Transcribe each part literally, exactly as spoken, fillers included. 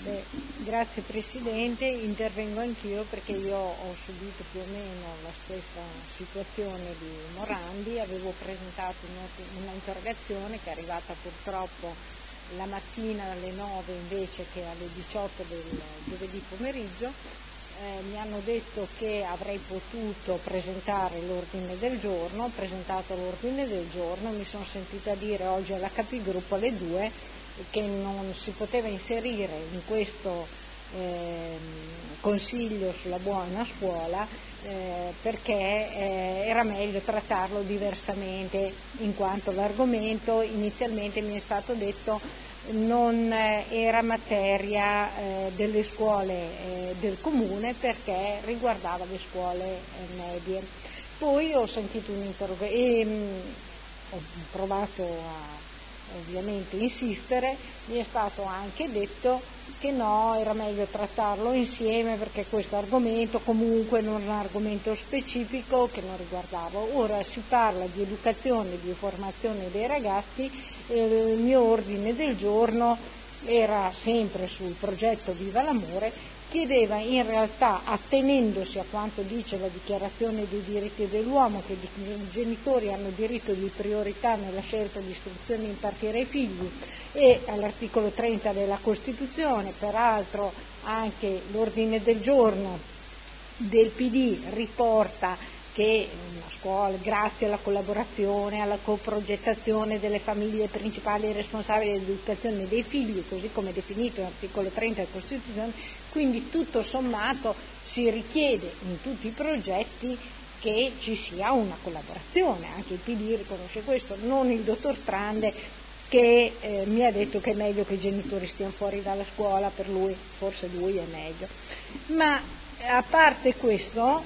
Beh, grazie Presidente, intervengo anch'io perché io ho subito più o meno la stessa situazione di Morandi, avevo presentato una interrogazione che è arrivata purtroppo la mattina alle nove invece che alle diciotto del giovedì pomeriggio. Eh, mi hanno detto che avrei potuto presentare l'ordine del giorno, ho presentato l'ordine del giorno, mi sono sentita dire oggi alla capigruppo alle due che non si poteva inserire in questo eh, consiglio sulla buona scuola eh, perché eh, era meglio trattarlo diversamente, in quanto l'argomento inizialmente mi è stato detto non era materia eh, delle scuole eh, del comune perché riguardava le scuole eh, medie. Poi ho sentito un'interrogazione e mh, ho provato a ovviamente insistere, mi è stato anche detto che no, era meglio trattarlo insieme perché questo argomento comunque non è un argomento specifico che non riguardava. Ora si parla di educazione, di formazione dei ragazzi, eh, il mio ordine del giorno era sempre sul progetto Viva l'Amore, chiedeva in realtà, attenendosi a quanto dice la Dichiarazione dei diritti dell'uomo, che i genitori hanno diritto di priorità nella scelta di istruzione da impartire ai figli, e all'articolo trenta della Costituzione, peraltro anche l'ordine del giorno del P D riporta che una scuola, grazie alla collaborazione, alla coprogettazione delle famiglie principali responsabili dell'educazione dei figli, così come definito nell'articolo trenta della Costituzione, quindi tutto sommato si richiede in tutti i progetti che ci sia una collaborazione, anche il P D riconosce questo, non il dottor Trande che eh, mi ha detto che è meglio che i genitori stiano fuori dalla scuola, per lui, forse lui è meglio. Ma a parte questo,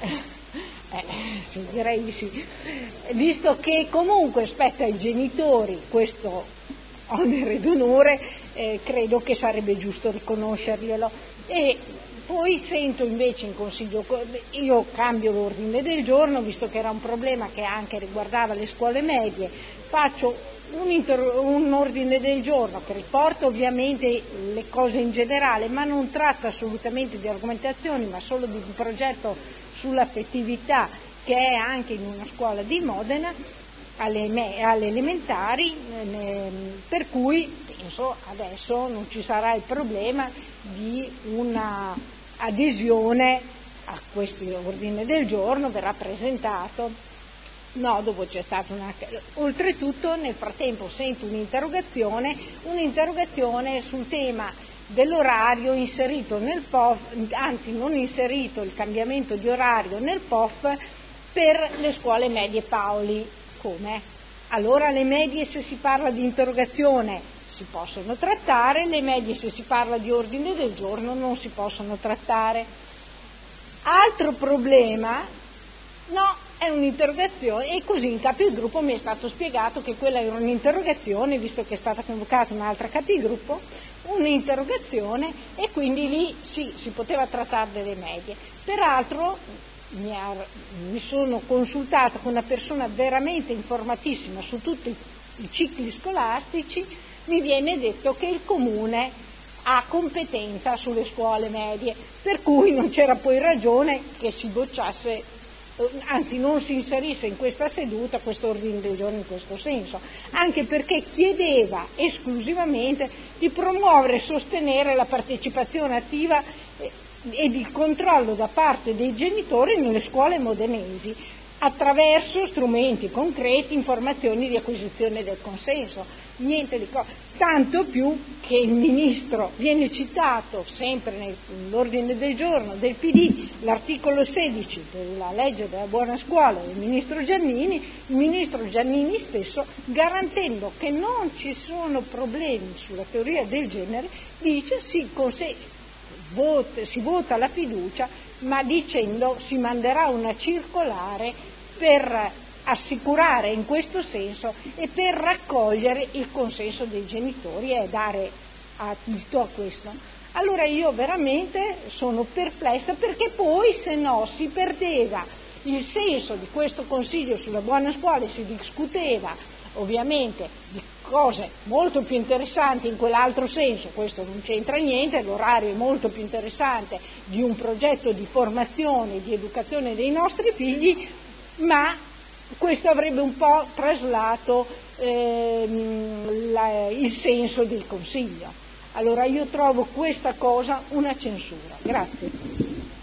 eh, sì, direi di sì, visto che comunque spetta ai genitori questo onere ed onore, eh, credo che sarebbe giusto riconoscerglielo. E poi sento invece in consiglio, io cambio l'ordine del giorno, visto che era un problema che anche riguardava le scuole medie, faccio un, inter- un ordine del giorno che riporta ovviamente le cose in generale, ma non tratta assolutamente di argomentazioni, ma solo di un progetto sull'affettività che è anche in una scuola di Modena, alle, me- alle elementari, eh, per cui penso adesso non ci sarà il problema di una adesione a questo ordine del giorno, verrà presentato. No, dopo c'è stata una... Oltretutto nel frattempo sento un'interrogazione, un'interrogazione sul tema dell'orario inserito nel P O F, anzi non inserito, il cambiamento di orario nel P O F per le scuole medie Paoli. Come? Allora le medie, se si parla di interrogazione, si possono trattare, le medie, se si parla di ordine del giorno, non si possono trattare. Altro problema, no, è un'interrogazione, e così in capigruppo mi è stato spiegato che quella era un'interrogazione, visto che è stata convocata un'altra capigruppo, un'interrogazione, e quindi lì sì, si poteva trattare delle medie. Peraltro mi, ha, mi sono consultata con una persona veramente informatissima su tutti i cicli scolastici, mi viene detto che il comune ha competenza sulle scuole medie, per cui non c'era poi ragione che si bocciasse, anzi non si inserisse in questa seduta questo ordine del giorno in questo senso, anche perché chiedeva esclusivamente di promuovere e sostenere la partecipazione attiva ed il controllo da parte dei genitori nelle scuole modenesi attraverso strumenti concreti, informazioni di acquisizione del consenso, niente di co- tanto più che il ministro viene citato sempre nell'ordine del giorno del P D, l'articolo sedici della legge della buona scuola del ministro Giannini, il ministro Giannini stesso, garantendo che non ci sono problemi sulla teoria del genere, dice sì, conse- Vota, si vota la fiducia, ma dicendo si manderà una circolare per assicurare in questo senso e per raccogliere il consenso dei genitori e dare adito a questo. Allora io veramente sono perplessa, perché poi se no si perdeva il senso di questo consiglio sulla buona scuola e si discuteva ovviamente di cose molto più interessanti in quell'altro senso, questo non c'entra niente, l'orario è molto più interessante di un progetto di formazione, di educazione dei nostri figli, ma questo avrebbe un po' traslato ehm, la, il senso del Consiglio. Allora io trovo questa cosa una censura. Grazie.